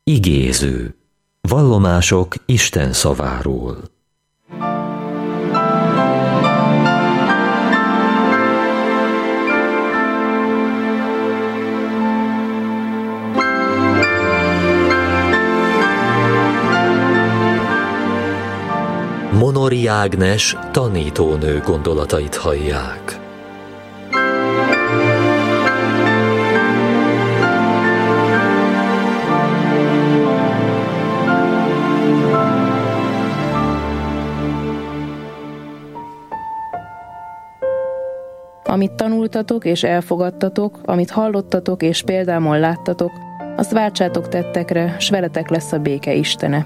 Igéző. Vallomások Isten szaváról. Monori Ágnes tanítónő gondolatait hallják. Amit tanultatok és elfogadtatok, amit hallottatok és példámon láttatok, azt váltsátok tettekre, s veletek lesz a béke Istene.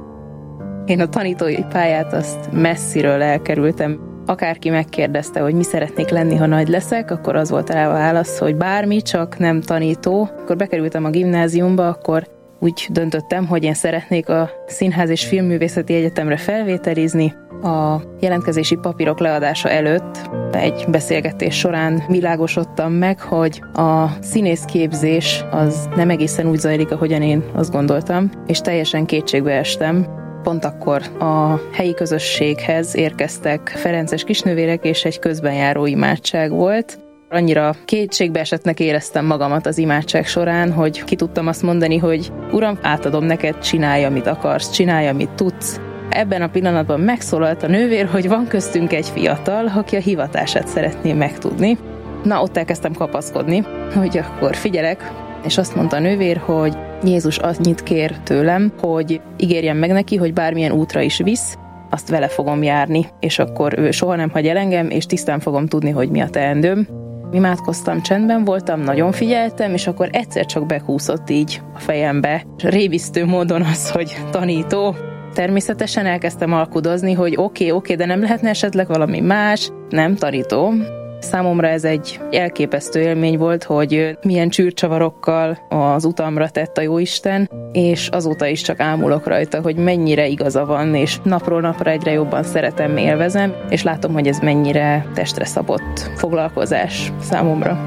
Én a tanítói pályát azt messziről elkerültem. Akárki megkérdezte, hogy mi szeretnék lenni, ha nagy leszek, akkor az volt rá a válasz, hogy bármi, csak nem tanító. Akkor bekerültem a gimnáziumba, akkor úgy döntöttem, hogy én szeretnék a Színház és Filmművészeti Egyetemre felvételizni. A jelentkezési papírok leadása előtt egy beszélgetés során világosodtam meg, hogy a színészképzés az nem egészen úgy zajlik, ahogyan én azt gondoltam, és teljesen kétségbe estem. Pont akkor a helyi közösséghez érkeztek ferences kisnővérek, és egy közbenjáró imádság volt. Annyira kétségbeesettnek éreztem magamat az imádság során, hogy ki tudtam azt mondani, hogy Uram, átadom neked, csinálj, amit akarsz, csinálj, amit tudsz. Ebben a pillanatban megszólalt a nővér, hogy van köztünk egy fiatal, aki a hivatását szeretné megtudni. Na, ott elkezdtem kapaszkodni, hogy akkor figyelek, és azt mondta a nővér, hogy Jézus annyit kér tőlem, hogy ígérjem meg neki, hogy bármilyen útra is visz, azt vele fogom járni, és akkor ő soha nem hagy el engem, és tisztán fogom tudni, hogy mi a teendőm. Imádkoztam, csendben voltam, nagyon figyeltem, és akkor egyszer csak bekúszott így a fejembe, rémisztő módon az, hogy tanító. Természetesen elkezdtem alkudozni, hogy oké, de nem lehetne esetleg valami más, nem tanító. Számomra ez egy elképesztő élmény volt, hogy milyen csűrcsavarokkal az utamra tett a Jóisten, és azóta is csak ámulok rajta, hogy mennyire igaza van, és napról napra egyre jobban szeretem, élvezem, és látom, hogy ez mennyire testre szabott foglalkozás számomra.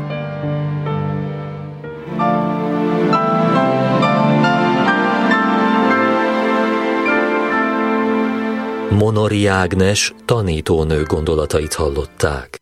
Monori Ágnes tanítónő gondolatait hallották.